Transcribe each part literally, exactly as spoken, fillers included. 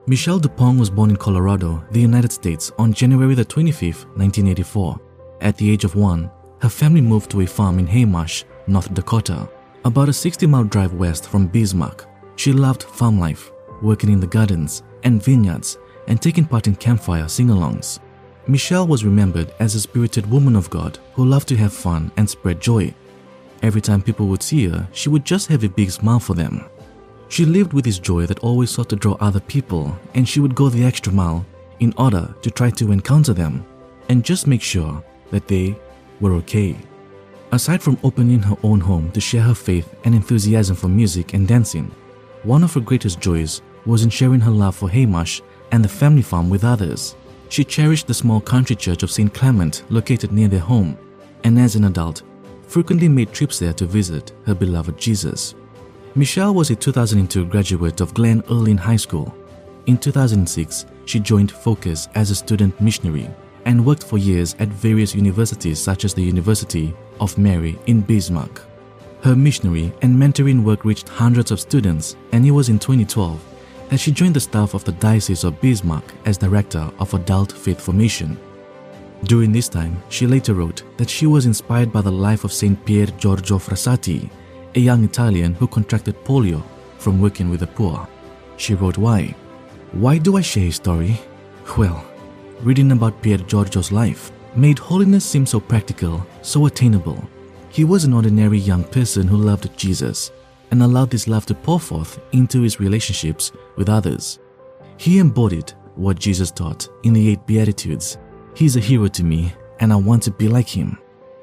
Michelle Dupont was born in Colorado, the United States on January the twenty-fifth, nineteen eighty-four. At the age of one, her family moved to a farm in Haymarsh, North Dakota, about a sixty mile drive west from Bismarck. She loved farm life, working in the gardens and vineyards, and taking part in campfire sing-alongs. Michelle was remembered as a spirited woman of God who loved to have fun and spread joy. Every time people would see her, she would just have a big smile for them. She lived with this joy that always sought to draw other people, and she would go the extra mile in order to try to encounter them and just make sure that they were okay. Aside from opening her own home to share her faith and enthusiasm for music and dancing, one of her greatest joys was in sharing her love for Haymarsh and the family farm with others. She cherished the small country church of Saint Clement located near their home, and as an adult, frequently made trips there to visit her beloved Jesus. Michelle was a two thousand two graduate of Glen Earlin High School. In two thousand six, she joined Focus as a student missionary and worked for years at various universities such as the University of Mary in Bismarck. Her missionary and mentoring work reached hundreds of students, and it was in twenty twelve that she joined the staff of the Diocese of Bismarck as Director of Adult Faith Formation. During this time, she later wrote that she was inspired by the life of Saint Pier Giorgio Frassati, a young Italian who contracted polio from working with the poor. She wrote why. Why do I share his story? Well, reading about Pier Giorgio's life made holiness seem so practical, so attainable. He was an ordinary young person who loved Jesus and allowed this love to pour forth into his relationships with others. He embodied what Jesus taught in the Eight Beatitudes. He's a hero to me, and I want to be like him.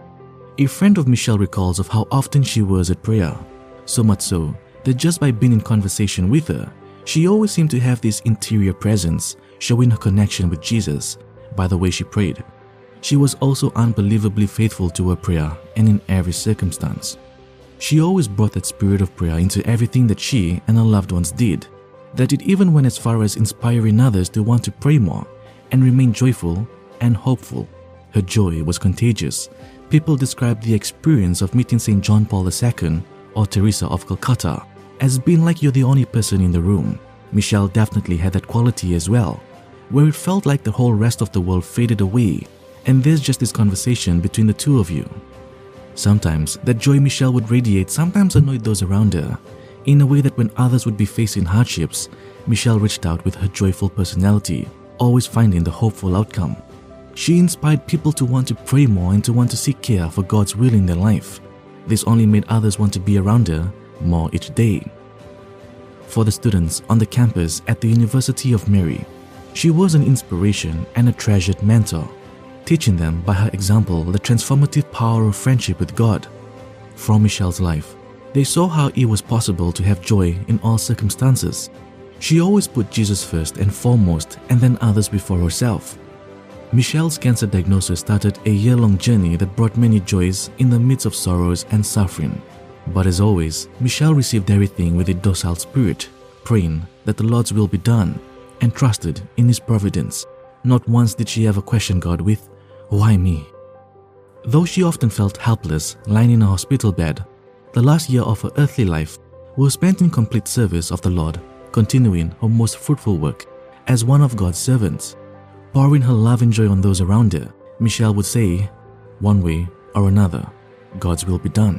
A friend of Michelle recalls of how often she was at prayer, so much so that just by being in conversation with her, she always seemed to have this interior presence showing her connection with Jesus by the way she prayed. She was also unbelievably faithful to her prayer and in every circumstance. She always brought that spirit of prayer into everything that she and her loved ones did, that it even went as far as inspiring others to want to pray more and remain joyful and hopeful. Her joy was contagious. People described the experience of meeting Saint John Paul the Second or Teresa of Calcutta as being like you're the only person in the room. Michelle definitely had that quality as well, where it felt like the whole rest of the world faded away and there's just this conversation between the two of you. Sometimes that joy Michelle would radiate sometimes annoyed those around her, in a way that when others would be facing hardships, Michelle reached out with her joyful personality, always finding the hopeful outcome. She inspired people to want to pray more and to want to seek care for God's will in their life. This only made others want to be around her more each day. For the students on the campus at the University of Mary, she was an inspiration and a treasured mentor, teaching them by her example the transformative power of friendship with God. From Michelle's life, they saw how it was possible to have joy in all circumstances. She always put Jesus first and foremost, and then others before herself. Michelle's cancer diagnosis started a year-long journey that brought many joys in the midst of sorrows and suffering. But as always, Michelle received everything with a docile spirit, praying that the Lord's will be done, and trusted in His providence. Not once did she ever question God with, "Why me?" Though she often felt helpless lying in a hospital bed, the last year of her earthly life was spent in complete service of the Lord, continuing her most fruitful work as one of God's servants. Pouring her love and joy on those around her, Michelle would say, one way or another, God's will be done.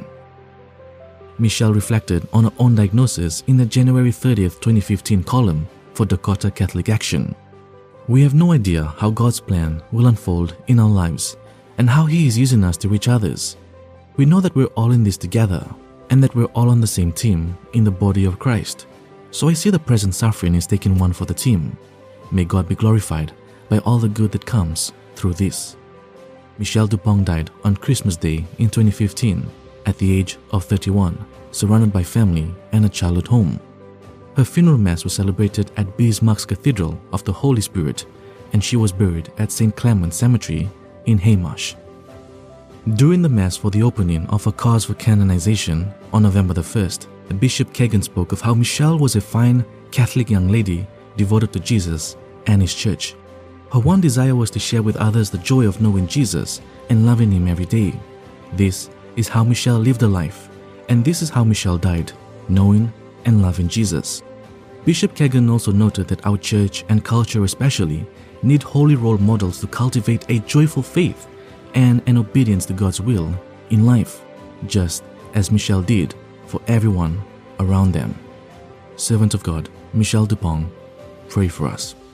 Michelle reflected on her own diagnosis in the January thirtieth, twenty fifteen column for Dakota Catholic Action. We have no idea how God's plan will unfold in our lives and how He is using us to reach others. We know that we're all in this together and that we're all on the same team in the body of Christ. So I see the present suffering is taking one for the team. May God be glorified by all the good that comes through this. Michelle Dupont died on Christmas Day in twenty fifteen at the age of thirty-one, surrounded by family and a childhood home. Her funeral mass was celebrated at Bismarck's Cathedral of the Holy Spirit, and she was buried at Saint Clement Cemetery in Haymarsh. During the mass for the opening of her cause for canonization on November the first, Bishop Kagan spoke of how Michelle was a fine Catholic young lady devoted to Jesus and His church. Her one desire was to share with others the joy of knowing Jesus and loving Him every day. This is how Michelle lived her life, and this is how Michelle died, knowing and loving Jesus. Bishop Kagan also noted that our church and culture especially need holy role models to cultivate a joyful faith and an obedience to God's will in life, just as Michelle did for everyone around them. Servant of God, Michelle Dupont, pray for us.